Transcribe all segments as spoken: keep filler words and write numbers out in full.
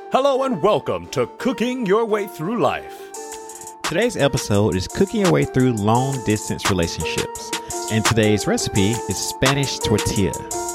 Hello and welcome to Cooking Your Way Through Life. Today's episode is cooking your way through long distance relationships. And today's recipe is Spanish tortilla.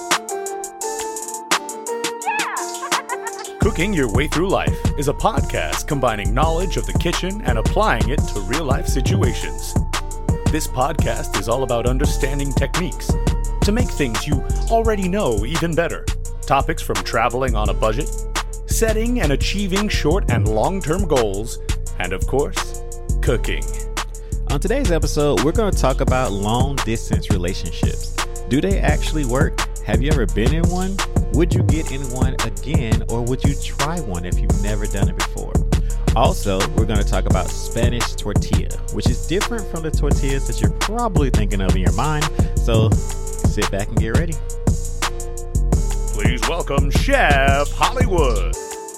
Cooking Your Way Through Life is a podcast combining knowledge of the kitchen and applying it to real-life situations. This podcast is all about understanding techniques to make things you already know even better. Topics from traveling on a budget, setting and achieving short and long-term goals, and of course, cooking. On today's episode, we're going to talk about long distance relationships. Do they actually work? Have you ever been in one? Would you get in one again, or would you try one if you've never done it before? Also, we're going to talk about Spanish tortilla, which is different from the tortillas that you're probably thinking of in your mind. So sit back and get ready. Please welcome Chef Hollywood.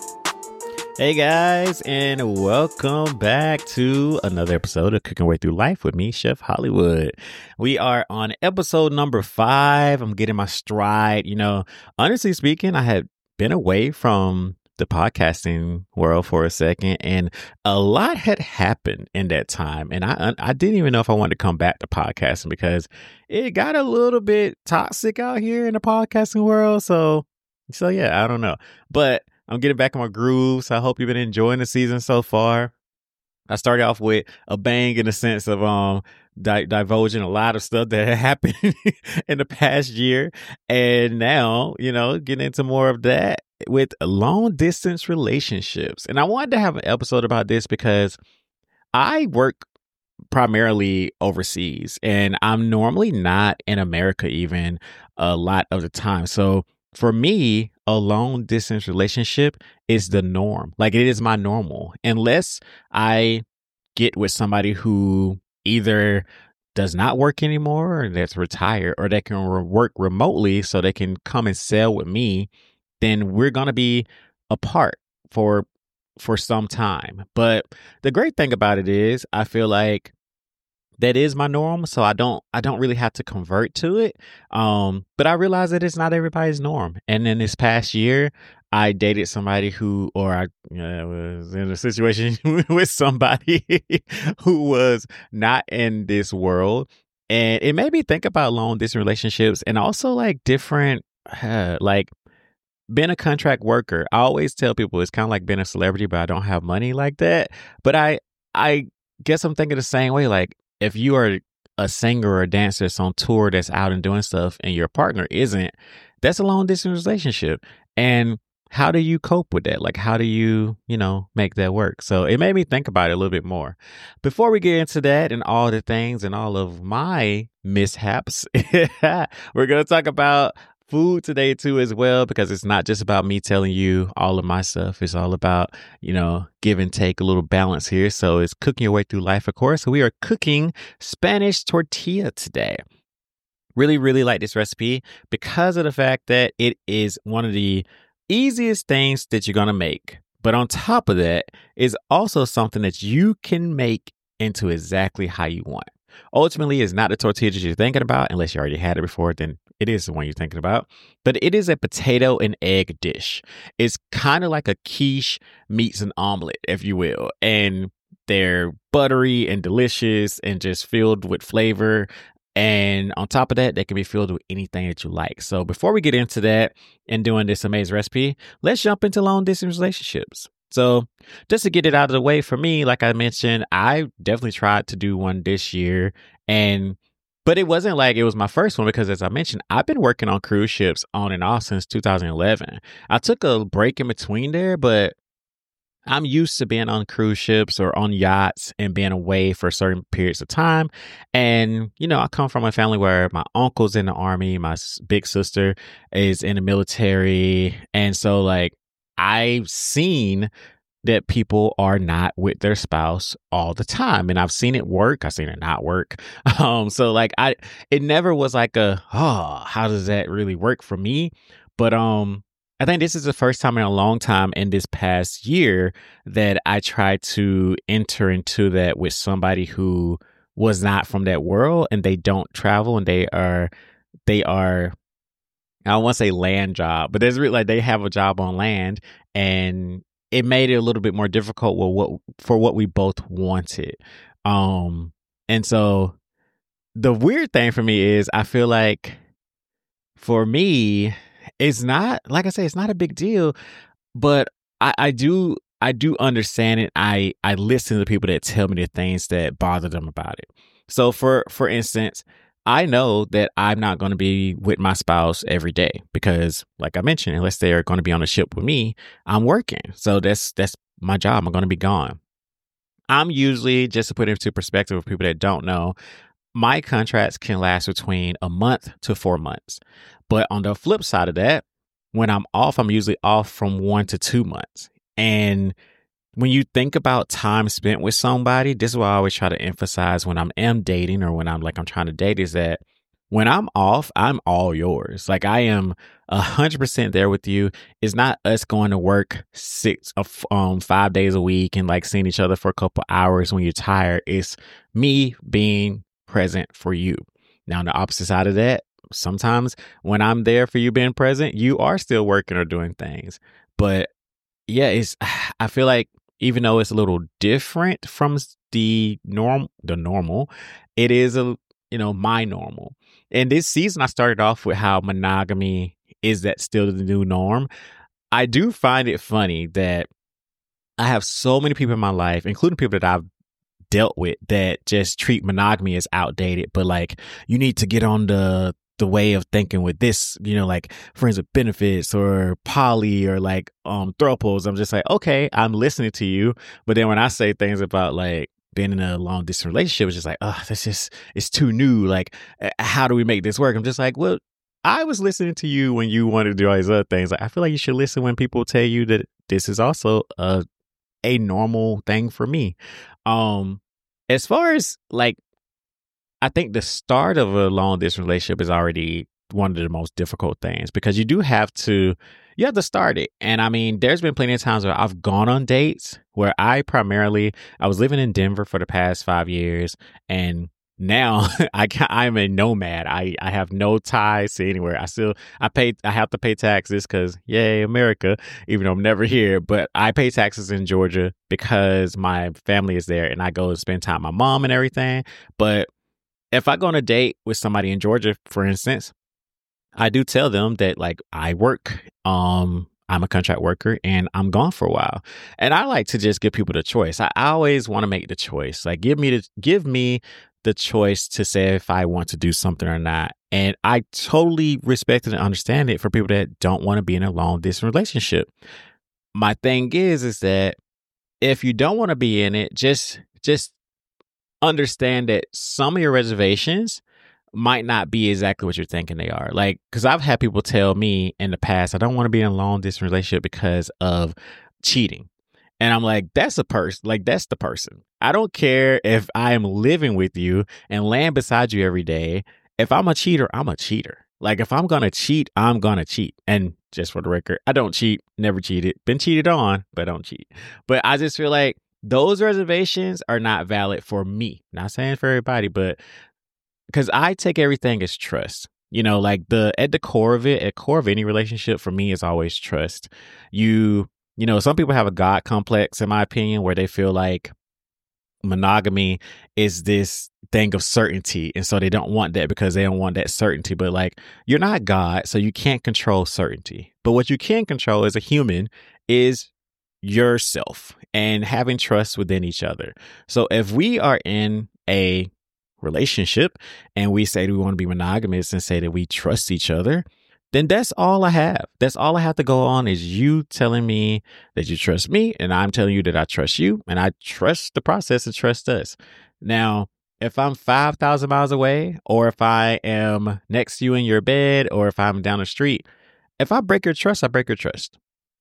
Hey guys, and welcome back to another episode of Cooking Way Through Life with me, Chef Hollywood. We are on episode number five. I'm getting my stride. You know, honestly speaking, I had been away from the podcasting world for a second, and a lot had happened in that time. And I I didn't even know if I wanted to come back to podcasting because it got a little bit toxic out here in the podcasting world. So, so yeah, I don't know, but I'm getting back in my groove, so I hope you've been enjoying the season so far. I started off with a bang in the sense of um di- divulging a lot of stuff that had happened in the past year. And now, you know, getting into more of that with long distance relationships. And I wanted to have an episode about this because I work primarily overseas, and I'm normally not in America even a lot of the time. So for me, a long distance relationship is the norm. Like, it is my normal. Unless I get with somebody who either does not work anymore, or that's retired, or that can re- work remotely so they can come and sell with me, then we're going to be apart for for some time. But the great thing about it is I feel like that is my norm, so I don't I don't really have to convert to it. Um, but I realize that it's not everybody's norm. And in this past year, I dated somebody who, or I uh, was in a situation with somebody who was not in this world. And it made me think about long distance relationships and also like different, uh, like being a contract worker. I always tell people it's kind of like being a celebrity, but I don't have money like that. But I, I guess I'm thinking the same way. Like, if you are a singer or a dancer that's on tour, that's out and doing stuff, and your partner isn't, that's a long distance relationship. And how do you cope with that? Like, how do you, you know, make that work? So it made me think about it a little bit more. Before we get into that and all the things and all of my mishaps, we're going to talk about food today too as well, because it's not just about me telling you all of my stuff. It's all about, you know, give and take, a little balance here. So it's cooking your way through life, of course. So we are cooking Spanish tortilla today. Really, really like this recipe because of the fact that it is one of the easiest things that you're going to make. But on top of that is also something that you can make into exactly how you want. Ultimately, it's not the tortilla that you're thinking about, unless you already had it before, then it is the one you're thinking about. But it is a potato and egg dish. It's kind of like a quiche meets an omelet, if you will. And they're buttery and delicious and just filled with flavor. And on top of that, they can be filled with anything that you like. So before we get into that and doing this amazing recipe, let's jump into long distance relationships. So just to get it out of the way, for me, like I mentioned, I definitely tried to do one this year. And but it wasn't like it was my first one because, as I mentioned, I've been working on cruise ships on and off since two thousand eleven. I took a break in between there, but I'm used to being on cruise ships or on yachts and being away for certain periods of time. And, you know, I come from a family where my uncle's in the Army, my big sister is in the military. And so, like, I've seen that people are not with their spouse all the time. And I've seen it work. I've seen it not work. Um, so like I, it never was like a, oh, how does that really work for me? But um, I think this is the first time in a long time in this past year that I tried to enter into that with somebody who was not from that world and they don't travel and they are, they are, I don't want to say land job, but there's really like they have a job on land and it made it a little bit more difficult with what for what we both wanted. Um, and so the weird thing for me is I feel like for me, it's not, like I say, it's not a big deal, but I, I do I do understand it. I, I listen to people that tell me the things that bother them about it. So for for instance, I know that I'm not going to be with my spouse every day because, like I mentioned, unless they're going to be on a ship with me, I'm working. So that's that's my job. I'm going to be gone. I'm usually, just to put it into perspective for people that don't know, my contracts can last between a month to four months. But on the flip side of that, when I'm off, I'm usually off from one to two months. And when you think about time spent with somebody, this is what I always try to emphasize when I'm am dating or when I'm like I'm trying to date, is that when I'm off, I'm all yours. Like I am a hundred percent there with you. It's not us going to work six, um, five days a week and like seeing each other for a couple hours when you're tired. It's me being present for you. Now, on the opposite side of that, sometimes when I'm there for you being present, you are still working or doing things. But yeah, it's, I feel like even though it's a little different from the norm, the normal, it is a, you know, my normal. And this season, I started off with how monogamy is that still the new norm. I do find it funny that I have so many people in my life, including people that I've dealt with, that just treat monogamy as outdated, but like you need to get on the the way of thinking with this, you know, like friends with benefits or poly or like um thruples. I'm just like, okay, I'm listening to you. But then when I say things about like being in a long distance relationship, it's just like, oh, this is, it's too new. Like, how do we make this work? I'm just like, well, I was listening to you when you wanted to do all these other things. Like, I feel like you should listen when people tell you that this is also a a normal thing for me. Um, as far as like, I think the start of a long distance relationship is already one of the most difficult things because you do have to, you have to start it. And I mean, there's been plenty of times where I've gone on dates where I primarily, I was living in Denver for the past five years. And now I can, I'm a nomad. I, I have no ties to anywhere. I still, I pay, I have to pay taxes because yay, America, even though I'm never here, but I pay taxes in Georgia because my family is there and I go to spend time with my mom and everything. But if I go on a date with somebody in Georgia, for instance, I do tell them that like I work, um, I'm a contract worker and I'm gone for a while. And I like to just give people the choice. I, I always want to make the choice. Like give me the, give me the choice to say if I want to do something or not. And I totally respect and understand it for people that don't want to be in a long distance relationship. My thing is, is that if you don't want to be in it, just, just understand that some of your reservations might not be exactly what you're thinking they are. Like, because I've had people tell me in the past, I don't want to be in a long distance relationship because of cheating. And I'm like, that's a person. Like, that's the person. I don't care if I am living with you and laying beside you every day. If I'm a cheater, I'm a cheater. Like, if I'm going to cheat, I'm going to cheat. And just for the record, I don't cheat, never cheated, been cheated on, but I don't cheat. But I just feel like those reservations are not valid for me. Not saying for everybody, but because I take everything as trust. You know, like the at the core of it, at core of any relationship for me is always trust. You, you know, some people have a God complex, in my opinion, where they feel like monogamy is this thing of certainty. And so they don't want that because they don't want that certainty. But like, you're not God, so you can't control certainty. But what you can control as a human is yourself and having trust within each other. So if we are in a relationship and we say that we want to be monogamous and say that we trust each other, then that's all I have. That's all I have to go on is you telling me that you trust me and I'm telling you that I trust you and I trust the process and trust us. Now, if I'm five thousand miles away or if I am next to you in your bed or if I'm down the street, if I break your trust, I break your trust.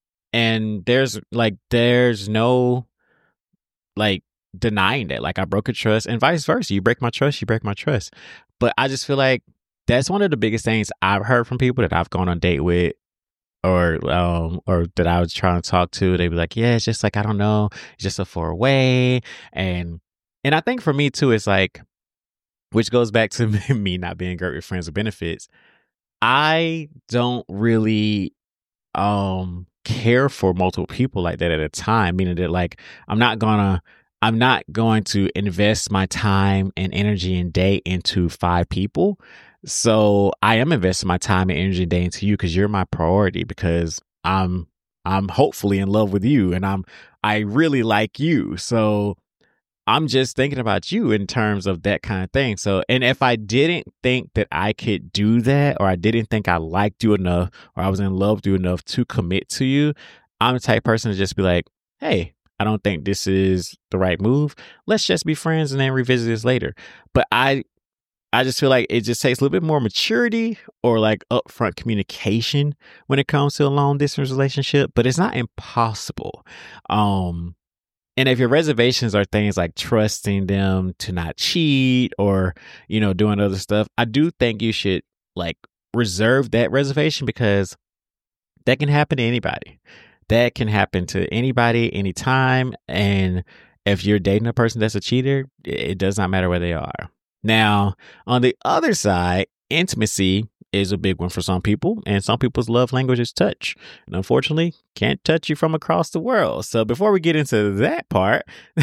And there's like, there's no like denying that. Like I broke your trust and vice versa. You break my trust, you break my trust. But I just feel like that's one of the biggest things I've heard from people that I've gone on a date with or um or that I was trying to talk to. They'd be like, yeah, it's just like, I don't know. It's just a far away. And and I think for me too, it's like, which goes back to me not being great with friends with benefits. I don't really um care for multiple people like that at a time, meaning that like I'm not gonna I'm not going to invest my time and energy and day into five people. So I am investing my time and energy and day into you because you're my priority, because I'm I'm hopefully in love with you and I'm I really like you. So I'm just thinking about you in terms of that kind of thing. So, and if I didn't think that I could do that, or I didn't think I liked you enough, or I was in love with you enough to commit to you, I'm the type of person to just be like, hey, I don't think this is the right move. Let's just be friends and then revisit this later. But I, I just feel like it just takes a little bit more maturity or like upfront communication when it comes to a long distance relationship, but it's not impossible. Um, And if your reservations are things like trusting them to not cheat or, you know, doing other stuff, I do think you should like reserve that reservation, because that can happen to anybody. That can happen to anybody, anytime. And if you're dating a person that's a cheater, it does not matter where they are. Now, on the other side, intimacy is a big one for some people, and some people's love language is touch, and unfortunately can't touch you from across the world. So before we get into that part,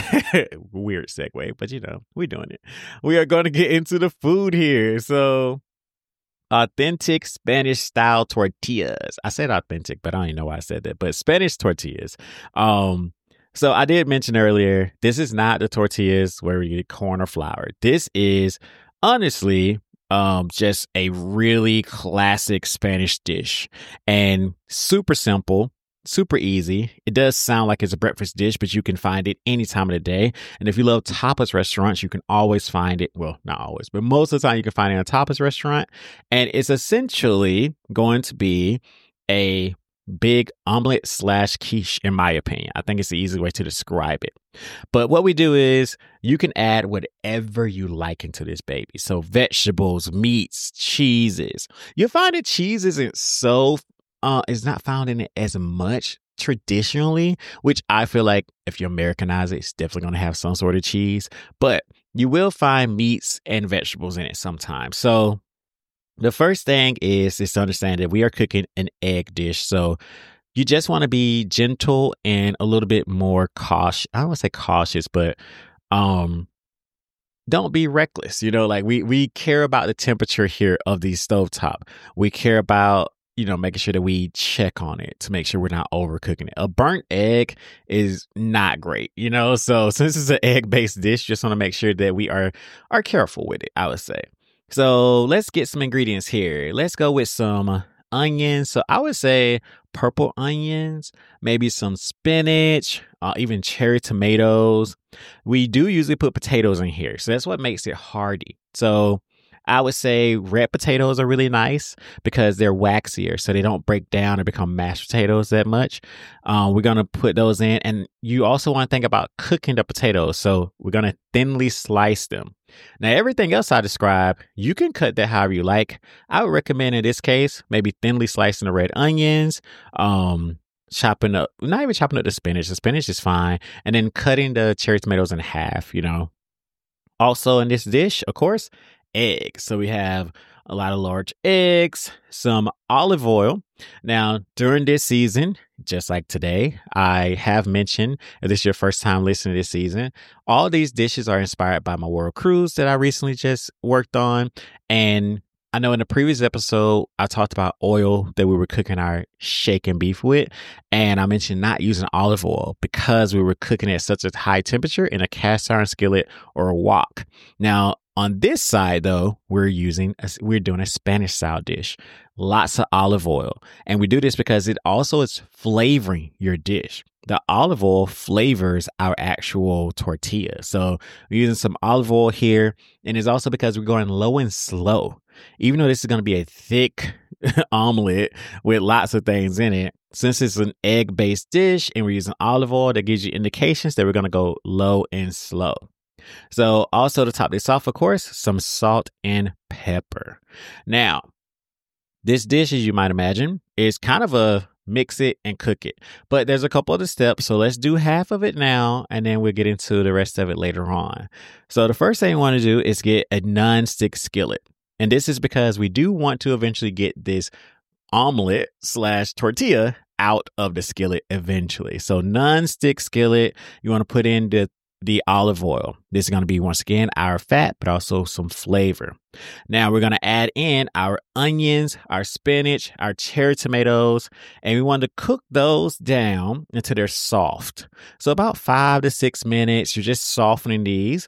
weird segue, but you know, we're doing it. We are going to get into the food here. So authentic Spanish style tortillas. I said authentic, but I don't even know why I said that, but Spanish tortillas. Um, so I did mention earlier, this is not the tortillas where you get corn or flour. This is honestly Um, just a really classic Spanish dish, and super simple, super easy. It does sound like it's a breakfast dish, but you can find it any time of the day. And if you love tapas restaurants, you can always find it. Well, not always, but most of the time you can find it in a tapas restaurant. And it's essentially going to be a big omelet slash quiche, in my opinion. I think it's the easy way to describe it. But what we do is you can add whatever you like into this baby. So vegetables, meats, cheeses. You'll find that cheese isn't so, uh, is not found in it as much traditionally, which I feel like if you Americanize it, it's definitely going to have some sort of cheese. But you will find meats and vegetables in it sometimes. So the first thing is, is to understand that we are cooking an egg dish. So you just want to be gentle and a little bit more cautious. I don't want to say cautious, but um, don't be reckless. You know, like we we care about the temperature here of the stovetop. We care about, you know, making sure that we check on it to make sure we're not overcooking it. A burnt egg is not great, you know. So since it's an egg-based dish, just want to make sure that we are are careful with it, I would say. So let's get some ingredients here. Let's go with some onions. So I would say purple onions, maybe some spinach, uh, even cherry tomatoes. We do usually put potatoes in here, so that's what makes it hearty. So I would say red potatoes are really nice because they're waxier, so they don't break down and become mashed potatoes that much. Um, we're going to put those in. And you also want to think about cooking the potatoes. So we're going to thinly slice them. Now, everything else I described, you can cut that however you like. I would recommend in this case, maybe thinly slicing the red onions, um, chopping up, not even chopping up the spinach. The spinach is fine. And then cutting the cherry tomatoes in half, you know. Also in this dish, of course, eggs. So we have a lot of large eggs, some olive oil. Now, during this season, just like today, I have mentioned, if this is your first time listening to this season, all these dishes are inspired by my world cruise that I recently just worked on. And I know in the previous episode, I talked about oil that we were cooking our shaken beef with. And I mentioned not using olive oil because we were cooking at such a high temperature in a cast iron skillet or a wok. Now, on this side, though, we're using, a, we're doing a Spanish style dish, lots of olive oil. And we do this because it also is flavoring your dish. The olive oil flavors our actual tortilla. So we're using some olive oil here. And it's also because we're going low and slow. Even though this is going to be a thick omelet with lots of things in it, since it's an egg-based dish and we're using olive oil, that gives you indications that we're going to go low and slow. So also to top this off, of course, some salt and pepper. Now, this dish, as you might imagine, is kind of a mix it and cook it. But there's a couple other steps. So let's do half of it now, and then we'll get into the rest of it later on. So the first thing you want to do is get a non-stick skillet. And this is because we do want to eventually get this omelet slash tortilla out of the skillet eventually. So non-stick skillet, you want to put in the the olive oil. This is going to be, once again, our fat, but also some flavor. Now we're going to add in our onions, our spinach, our cherry tomatoes, and we want to cook those down until they're soft. So about five to six minutes, you're just softening these.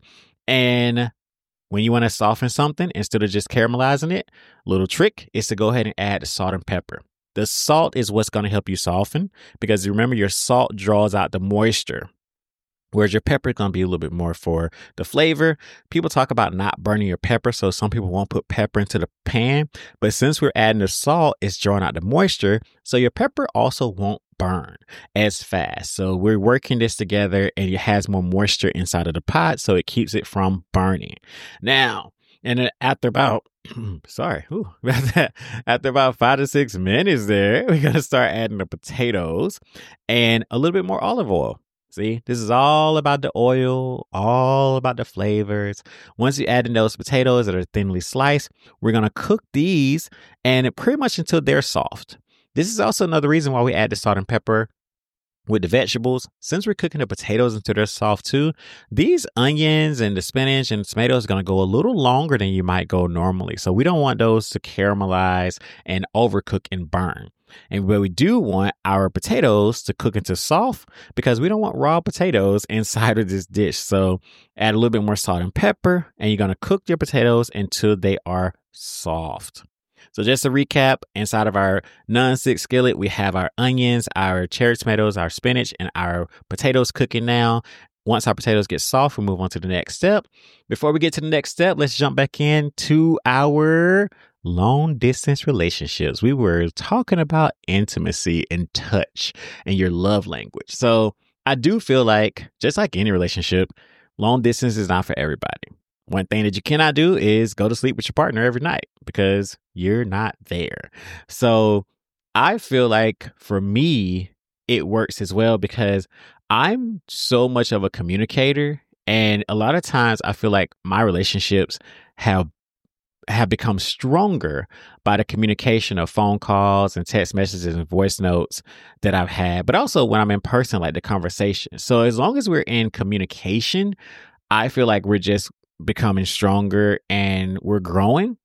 And when you want to soften something, instead of just caramelizing it, little trick is to go ahead and add the salt and pepper. The salt is what's going to help you soften, because remember, your salt draws out the moisture, whereas your pepper is going to be a little bit more for the flavor. People talk about not burning your pepper, so some people won't put pepper into the pan. But since we're adding the salt, it's drawing out the moisture, so your pepper also won't burn as fast. So we're working this together, and it has more moisture inside of the pot, so it keeps it from burning. Now, and then after about, sorry, ooh, after about five to six minutes there, we're going to start adding the potatoes and a little bit more olive oil. See, this is all about the oil, all about the flavors. Once you add in those potatoes that are thinly sliced, we're going to cook these and pretty much until they're soft. This is also another reason why we add the salt and pepper with the vegetables. Since we're cooking the potatoes until they're soft too, these onions and the spinach and the tomatoes are going to go a little longer than you might go normally. So we don't want those to caramelize and overcook and burn. And but we do want our potatoes to cook into soft, because we don't want raw potatoes inside of this dish. So add a little bit more salt and pepper, and you're going to cook your potatoes until they are soft. So just to recap, inside of our non-stick skillet, we have our onions, our cherry tomatoes, our spinach, and our potatoes cooking now. Once our potatoes get soft, we move on to the next step. Before we get to the next step, let's jump back into our long distance relationships. We were talking about intimacy and touch and your love language. So I do feel like, just like any relationship, long distance is not for everybody. One thing that you cannot do is go to sleep with your partner every night, because you're not there. So I feel like for me, it works as well, because I'm so much of a communicator. And a lot of times I feel like my relationships have have become stronger by the communication of phone calls and text messages and voice notes that I've had, but also when I'm in person, like the conversation. So as long as we're in communication, I feel like we're just becoming stronger and we're growing.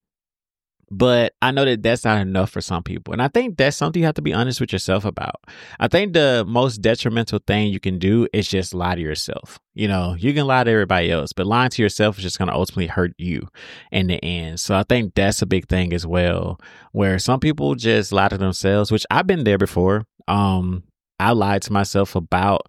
But I know that that's not enough for some people. And I think that's something you have to be honest with yourself about. I think the most detrimental thing you can do is just lie to yourself. You know, you can lie to everybody else, but lying to yourself is just going to ultimately hurt you in the end. So I think that's a big thing as well, where some people just lie to themselves, which I've been there before. Um, I lied to myself about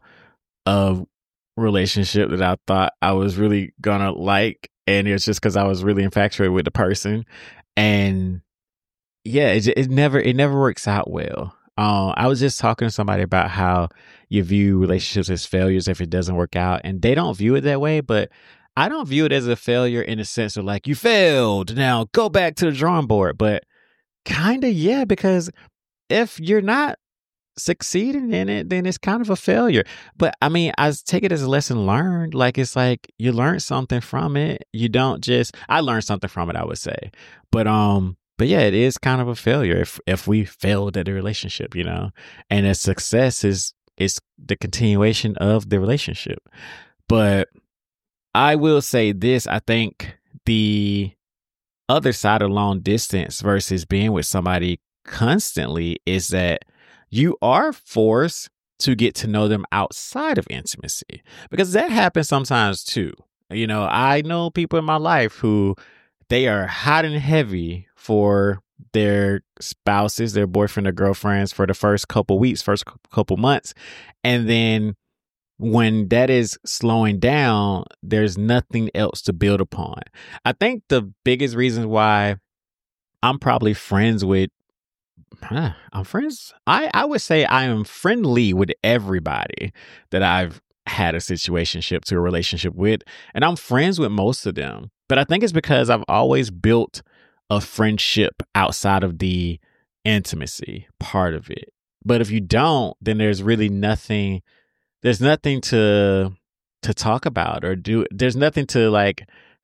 a relationship that I thought I was really going to like. And it's just because I was really infatuated with the person. And yeah, it, it never it never works out well. Uh, I was just talking to somebody about how you view relationships as failures if it doesn't work out, and they don't view it that way. But I don't view it as a failure in the sense of like, you failed, now go back to the drawing board. But kind of, yeah, because if you're not succeeding in it, then it's kind of a failure. But I mean, I take it as a lesson learned. Like, it's like you learned something from it. You don't just, I learned something from it, I would say. But, um, but yeah, it is kind of a failure if, if we failed at a relationship, you know, and a success is, is the continuation of the relationship. But I will say this, I think the other side of long distance versus being with somebody constantly is that you are forced to get to know them outside of intimacy, because that happens sometimes too. You know, I know people in my life who they are hot and heavy for their spouses, their boyfriend or girlfriends for the first couple weeks, first couple months. And then when that is slowing down, there's nothing else to build upon. I think the biggest reason why I'm probably friends with Huh, I'm friends. I, I would say I am friendly with everybody that I've had a situationship to a relationship with. And I'm friends with most of them. But I think it's because I've always built a friendship outside of the intimacy part of it. But if you don't, then there's really nothing, there's nothing to to talk about or do. There's nothing to like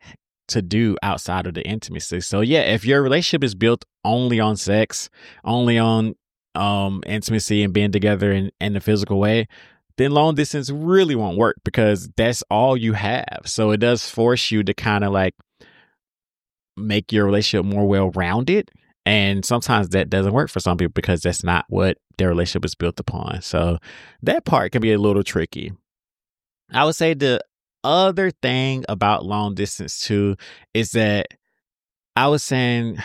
to do outside of the intimacy. So yeah, if your relationship is built only on sex, only on um, intimacy and being together in, in the physical way, then long distance really won't work because that's all you have. So it does force you to kind of like make your relationship more well-rounded. And sometimes that doesn't work for some people because that's not what their relationship is built upon. So that part can be a little tricky. I would say the other thing about long distance too is that I was saying,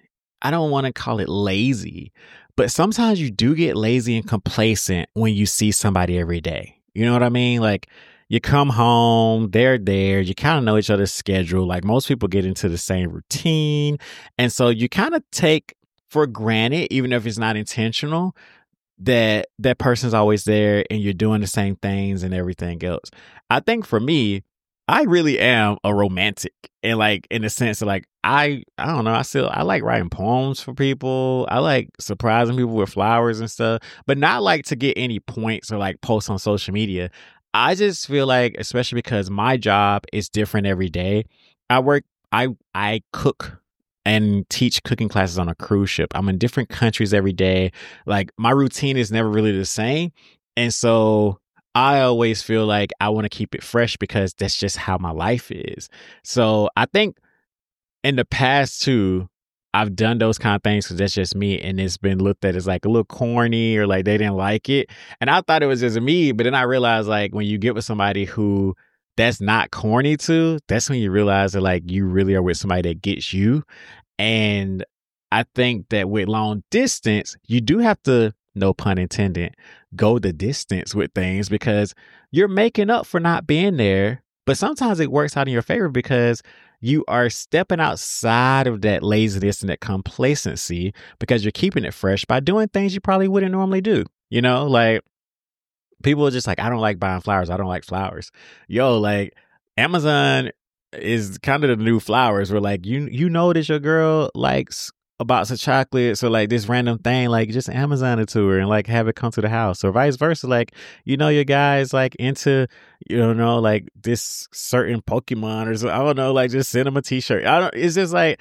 I don't want to call it lazy, but sometimes you do get lazy and complacent when you see somebody every day. You know what I mean? Like you come home, they're there, you kind of know each other's schedule. Like most people get into the same routine. And so you kind of take for granted, even if it's not intentional, that that person's always there and you're doing the same things and everything else. I think for me, I really am a romantic, and like in the sense of like I I don't know, I still I like writing poems for people. I like surprising people with flowers and stuff, but not like to get any points or like posts on social media. I just feel like, especially because my job is different every day. I work I I cook and teach cooking classes on a cruise ship. I'm in different countries every day. Like my routine is never really the same. And so I always feel like I want to keep it fresh because that's just how my life is. So I think in the past too, I've done those kind of things because that's just me. And it's been looked at as like a little corny or like they didn't like it. And I thought it was just me. But then I realized like when you get with somebody who that's not corny to, that's when you realize that like you really are with somebody that gets you. And I think that with long distance, you do have to, no pun intended, go the distance with things because you're making up for not being there. But sometimes it works out in your favor because you are stepping outside of that laziness and that complacency because you're keeping it fresh by doing things you probably wouldn't normally do. You know, like people are just like, I don't like buying flowers. I don't like flowers. Yo, like Amazon is kind of the new flowers where like, you, you know that your girl likes a box of chocolates or like this random thing, like just Amazon it to her and like have it come to the house or vice versa. Like, you know, your guy's like into, you know, like this certain Pokemon or something. I don't know, like just send them a t-shirt. I don't, it's just like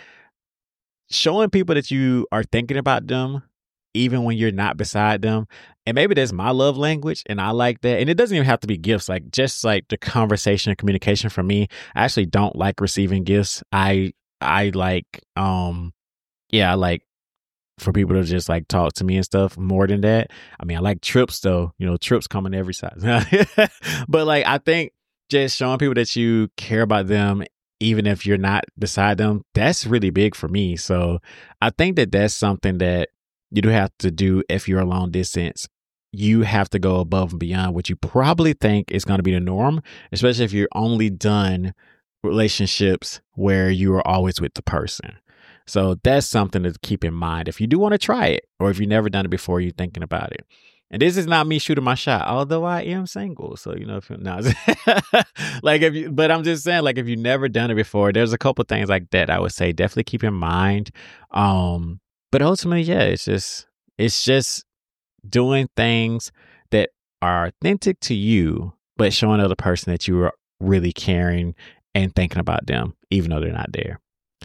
showing people that you are thinking about them even when you're not beside them. And maybe that's my love language and I like that. And it doesn't even have to be gifts, like just like the conversation and communication for me. I actually don't like receiving gifts. I, I like, um, yeah, I like for people to just like talk to me and stuff more than that. I mean, I like trips though, you know, trips come in every size. But like, I think just showing people that you care about them, even if you're not beside them, that's really big for me. So I think that that's something that you do have to do if you're a long distance. You have to go above and beyond what you probably think is going to be the norm, especially if you're only done relationships where you are always with the person. So that's something to keep in mind if you do want to try it, or if you've never done it before, you're thinking about it. And this is not me shooting my shot, although I am single. So, you know, if no, like if you, but I'm just saying, like, if you've never done it before, there's a couple things like that I would say definitely keep in mind. Um, but ultimately, yeah, it's just, it's just doing things that are authentic to you, but showing the other person that you are really caring and thinking about them, even though they're not there.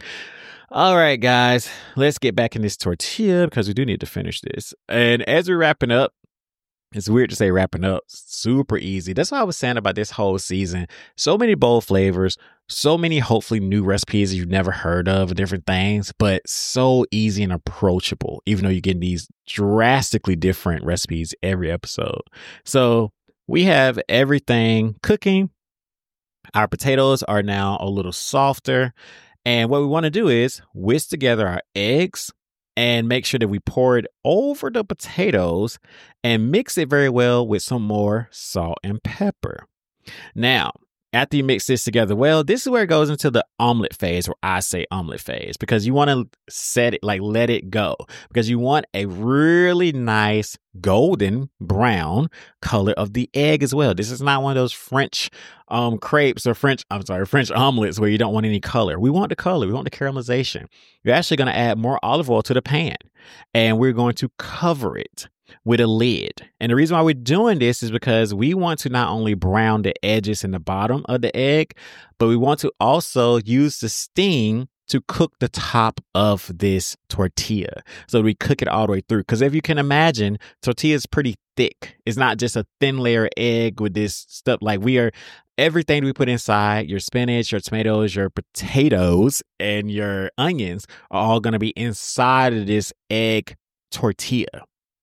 All right, guys, let's get back in this tortilla because we do need to finish this. And as we're wrapping up, it's weird to say wrapping up, super easy. That's what I was saying about this whole season. So many bold flavors, so many hopefully new recipes you've never heard of, different things, but so easy and approachable, even though you're getting these drastically different recipes every episode. So we have everything cooking. Our potatoes are now a little softer. And what we want to do is whisk together our eggs and make sure that we pour it over the potatoes and mix it very well with some more salt and pepper. Now, after you mix this together well, this is where it goes into the omelet phase, or I say omelet phase, because you want to set it, like let it go, because you want a really nice golden brown color of the egg as well. This is not one of those French um, crepes or French, I'm sorry, French omelets where you don't want any color. We want the color. We want the caramelization. You're actually going to add more olive oil to the pan, and we're going to cover it. with a lid. And the reason why we're doing this is because we want to not only brown the edges and the bottom of the egg, but we want to also use the steam to cook the top of this tortilla. So we cook it all the way through. Because if you can imagine, tortilla is pretty thick. It's not just a thin layer of egg with this stuff. Like we are, everything we put inside, your spinach, your tomatoes, your potatoes, and your onions are all going to be inside of this egg tortilla.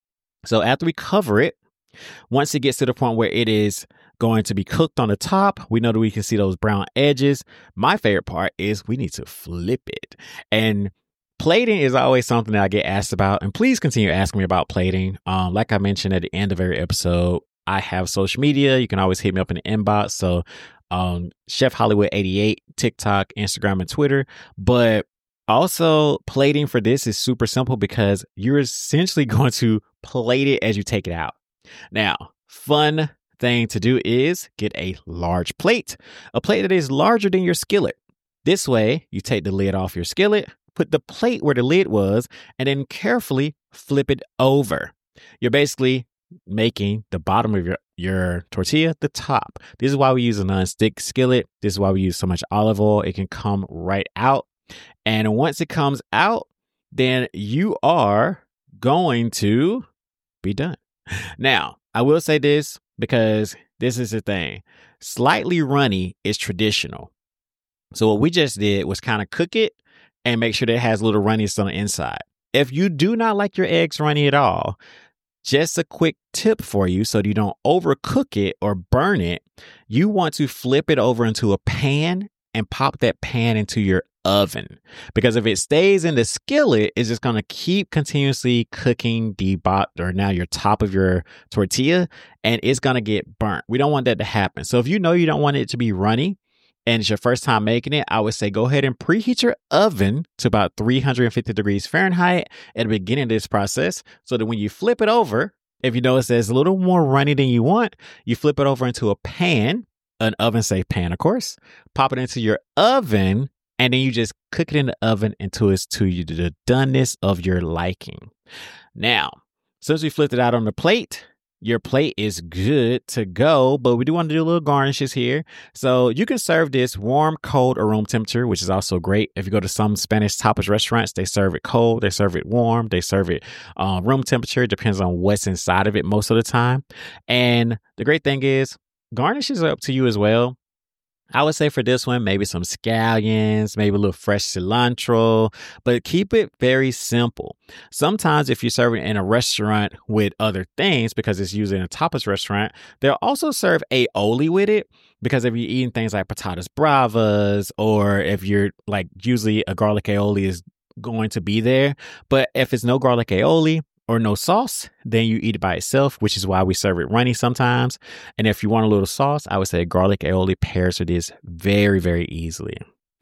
So after we cover it, once it gets to the point where it is going to be cooked on the top, we know that we can see those brown edges. My favorite part is we need to flip it. And plating is always something that I get asked about. And please continue asking me about plating. Um, like I mentioned at the end of every episode, I have social media. You can always hit me up in the inbox. So um, Chef Hollywood eighty-eight, TikTok, Instagram, and Twitter. But also, plating for this is super simple because you're essentially going to plate it as you take it out. Now, fun thing to do is get a large plate, a plate that is larger than your skillet. This way, you take the lid off your skillet, put the plate where the lid was, and then carefully flip it over. You're basically making the bottom of your, your tortilla the top. This is why we use a non-stick skillet. This is why we use so much olive oil. It can come right out. And once it comes out, then you are going to be done. Now, I will say this because this is the thing. Slightly runny is traditional. So what we just did was kind of cook it and make sure that it has little runniness on the inside. If you do not like your eggs runny at all, just a quick tip for you so that you don't overcook it or burn it. You want to flip it over into a pan and pop that pan into your oven, because if it stays in the skillet, it's just going to keep continuously cooking the bot or now your top of your tortilla, and it's going to get burnt. We don't want that to happen. So if you know you don't want it to be runny and it's your first time making it, I would say go ahead and preheat your oven to about three hundred fifty degrees Fahrenheit at the beginning of this process, so that when you flip it over, if you notice it's a little more runny than you want, you flip it over into a pan, an oven safe pan, of course, pop it into your oven, and then you just cook it in the oven until it's to the doneness of your liking. Now, since we flipped it out on the plate, your plate is good to go, but we do want to do a little garnishes here. So you can serve this warm, cold, or room temperature, which is also great. If you go to some Spanish tapas restaurants, they serve it cold, they serve it warm, they serve it uh, room temperature. It depends on what's inside of it most of the time. And the great thing is, garnishes are up to you as well. I would say for this one, maybe some scallions, maybe a little fresh cilantro, but keep it very simple. Sometimes if you're serving in a restaurant with other things, because it's usually in a tapas restaurant, they'll also serve aioli with it, because if you're eating things like patatas bravas, or if you're like, usually a garlic aioli is going to be there. But if it's no garlic aioli or no sauce, then you eat it by itself, which is why we serve it runny sometimes. And if you want a little sauce, I would say garlic aioli pairs with this very, very easily.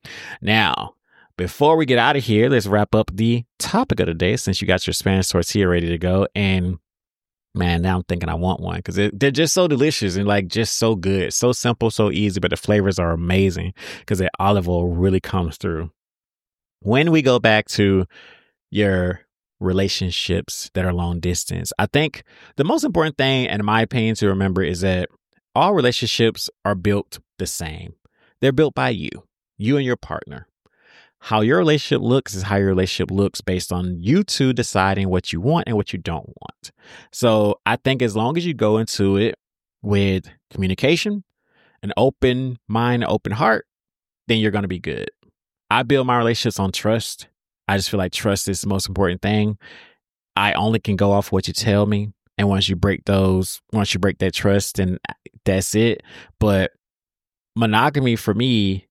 Now, before we get out of here, let's wrap up the topic of the day, since you got your Spanish tortilla ready to go. And man, now I'm thinking I want one, because they're just so delicious and like just so good. So simple, so easy, but the flavors are amazing because the olive oil really comes through. When we go back to your relationships that are long distance, I think the most important thing, and in my opinion, to remember is that all relationships are built the same. They're built by you, you and your partner. How your relationship looks is how your relationship looks based on you two deciding what you want and what you don't want. So I think as long as you go into it with communication, an open mind, open heart, then you're going to be good. I build my relationships on trust. I just feel like trust is the most important thing. I only can go off what you tell me. And once you break those, once you break that trust, then that's it. But monogamy for me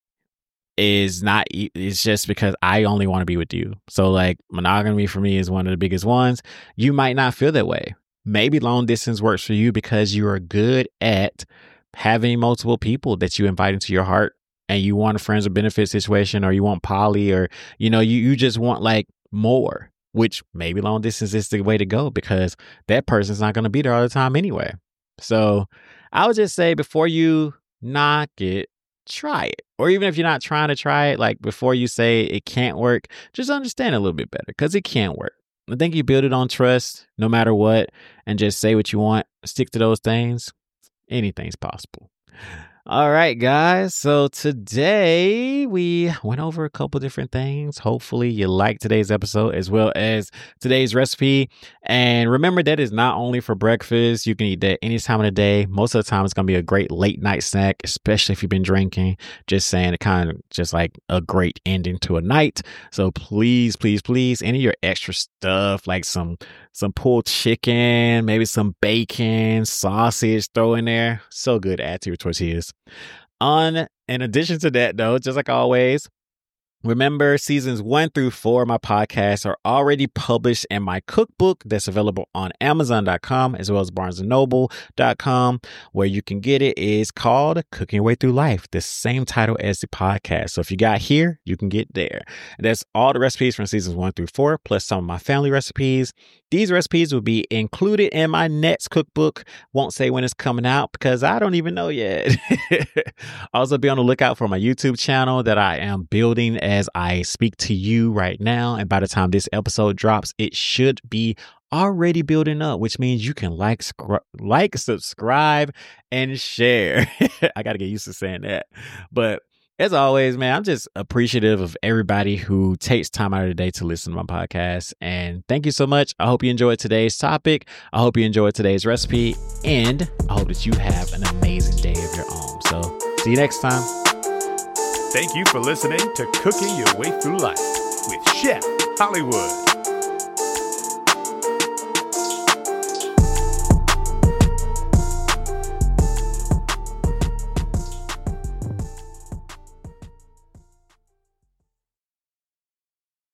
is not, it's just because I only want to be with you. So like monogamy for me is one of the biggest ones. You might not feel that way. Maybe long distance works for you because you are good at having multiple people that you invite into your heart, and you want a friends with benefits situation, or you want poly, or, you know, you, you just want like more, which maybe long distance is the way to go because that person's not going to be there all the time anyway. So I would just say before you knock it, try it. Or even if you're not trying to try it, like before you say it can't work, just understand a little bit better because it can work. I think you build it on trust no matter what, and just say what you want, stick to those things. Anything's possible. All right, guys. So today we went over a couple different things. Hopefully you liked today's episode as well as today's recipe. And remember, that is not only for breakfast. You can eat that any time of the day. Most of the time, it's going to be a great late night snack, especially if you've been drinking. Just saying, it kind of just like a great ending to a night. So please, please, please, any of your extra stuff, like some some pulled chicken, maybe some bacon, sausage, throw in there. So good to add to your tortillas. On in addition to that, though, just like always, remember, seasons one through four of my podcast are already published in my cookbook that's available on amazon dot com as well as barnes and noble dot com. Where you can get it is called Cooking Your Way Through Life, the same title as the podcast. So if you got here, you can get there. And that's all the recipes from seasons one through four, plus some of my family recipes. These recipes will be included in my next cookbook. Won't say when it's coming out because I don't even know yet. Also, be on the lookout for my YouTube channel that I am building as I speak to you right now. And by the time this episode drops, it should be already building up, which means you can like, scr- like, subscribe, and share. I got to get used to saying that. But as always, man, I'm just appreciative of everybody who takes time out of the day to listen to my podcast. And thank you so much. I hope you enjoyed today's topic. I hope you enjoyed today's recipe. And I hope that you have an amazing day of your own. So see you next time. Thank you for listening to Cooking Your Way Through Life with Chef Hollywood.